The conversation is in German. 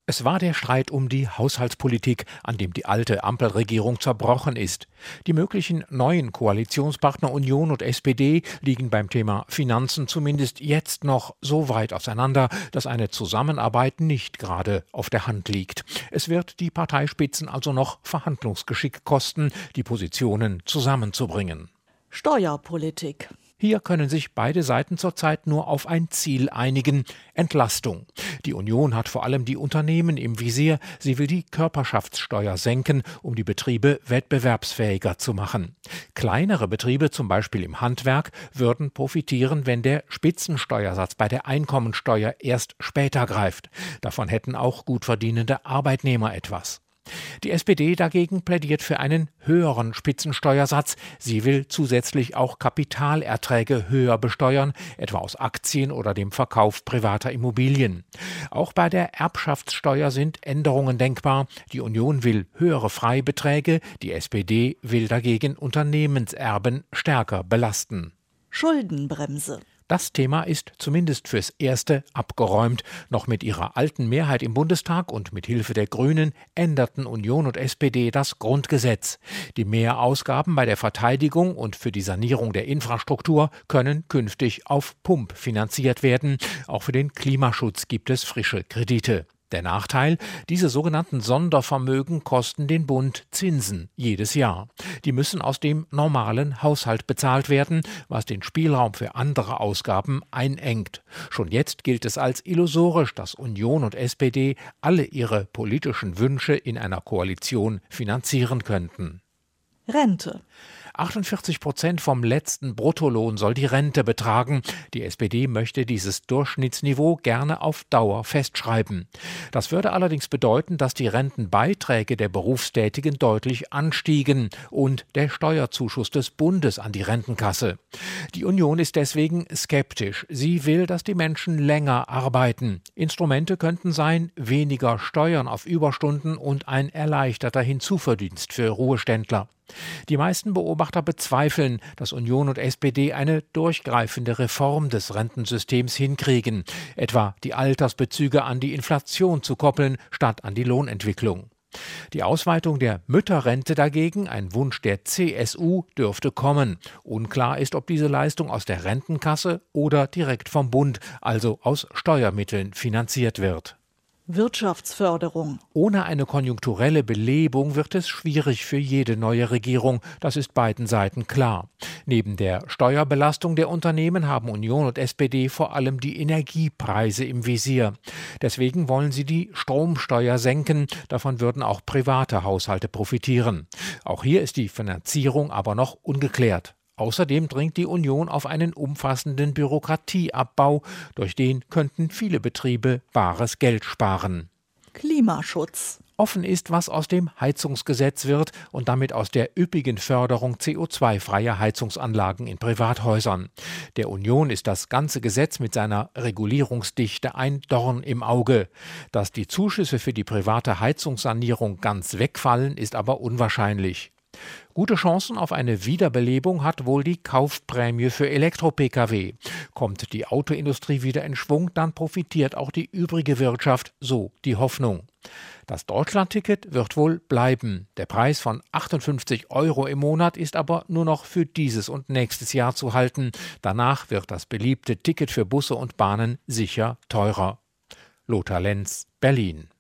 Es war der Streit um die Haushaltspolitik, an dem die alte Ampelregierung zerbrochen ist. Die möglichen neuen Koalitionspartner Union und SPD liegen beim Thema Finanzen zumindest jetzt noch so weit auseinander, dass eine Zusammenarbeit nicht gerade auf der Hand liegt. Es wird die Parteispitzen also noch Verhandlungsgeschick kosten, die Positionen zusammenzubringen. Steuerpolitik. Hier können sich beide Seiten zurzeit nur auf ein Ziel einigen: Entlastung. Die Union hat vor allem die Unternehmen im Visier. Sie will die Körperschaftssteuer senken, um die Betriebe wettbewerbsfähiger zu machen. Kleinere Betriebe, zum Beispiel im Handwerk, würden profitieren, wenn der Spitzensteuersatz bei der Einkommensteuer erst später greift. Davon hätten auch gut verdienende Arbeitnehmer etwas. Die SPD dagegen plädiert für einen höheren Spitzensteuersatz. Sie will zusätzlich auch Kapitalerträge höher besteuern, etwa aus Aktien oder dem Verkauf privater Immobilien. Auch bei der Erbschaftssteuer sind Änderungen denkbar. Die Union will höhere Freibeträge, die SPD will dagegen Unternehmenserben stärker belasten. Schuldenbremse. Das Thema ist zumindest fürs Erste abgeräumt. Noch mit ihrer alten Mehrheit im Bundestag und mit Hilfe der Grünen änderten Union und SPD das Grundgesetz. Die Mehrausgaben bei der Verteidigung und für die Sanierung der Infrastruktur können künftig auf Pump finanziert werden. Auch für den Klimaschutz gibt es frische Kredite. Der Nachteil: Diese sogenannten Sondervermögen kosten den Bund Zinsen jedes Jahr. Die müssen aus dem normalen Haushalt bezahlt werden, was den Spielraum für andere Ausgaben einengt. Schon jetzt gilt es als illusorisch, dass Union und SPD alle ihre politischen Wünsche in einer Koalition finanzieren könnten. Rente. 48% vom letzten Bruttolohn soll die Rente betragen. Die SPD möchte dieses Durchschnittsniveau gerne auf Dauer festschreiben. Das würde allerdings bedeuten, dass die Rentenbeiträge der Berufstätigen deutlich anstiegen und der Steuerzuschuss des Bundes an die Rentenkasse. Die Union ist deswegen skeptisch. Sie will, dass die Menschen länger arbeiten. Instrumente könnten sein: weniger Steuern auf Überstunden und ein erleichterter Hinzuverdienst für Ruheständler. Die meisten Beobachter bezweifeln, dass Union und SPD eine durchgreifende Reform des Rentensystems hinkriegen, etwa die Altersbezüge an die Inflation zu koppeln, statt an die Lohnentwicklung. Die Ausweitung der Mütterrente dagegen, ein Wunsch der CSU, dürfte kommen. Unklar ist, ob diese Leistung aus der Rentenkasse oder direkt vom Bund, also aus Steuermitteln, finanziert wird. Wirtschaftsförderung. Ohne eine konjunkturelle Belebung wird es schwierig für jede neue Regierung, das ist beiden Seiten klar. Neben der Steuerbelastung der Unternehmen haben Union und SPD vor allem die Energiepreise im Visier. Deswegen wollen sie die Stromsteuer senken, davon würden auch private Haushalte profitieren. Auch hier ist die Finanzierung aber noch ungeklärt. Außerdem dringt die Union auf einen umfassenden Bürokratieabbau, durch den könnten viele Betriebe bares Geld sparen. Klimaschutz. Offen ist, was aus dem Heizungsgesetz wird und damit aus der üppigen Förderung CO2-freier Heizungsanlagen in Privathäusern. Der Union ist das ganze Gesetz mit seiner Regulierungsdichte ein Dorn im Auge. Dass die Zuschüsse für die private Heizungssanierung ganz wegfallen, ist aber unwahrscheinlich. Gute Chancen auf eine Wiederbelebung hat wohl die Kaufprämie für Elektro-Pkw. Kommt die Autoindustrie wieder in Schwung, dann profitiert auch die übrige Wirtschaft, so die Hoffnung. Das Deutschlandticket wird wohl bleiben. Der Preis von 58 € im Monat ist aber nur noch für dieses und nächstes Jahr zu halten. Danach wird das beliebte Ticket für Busse und Bahnen sicher teurer. Lothar Lenz, Berlin.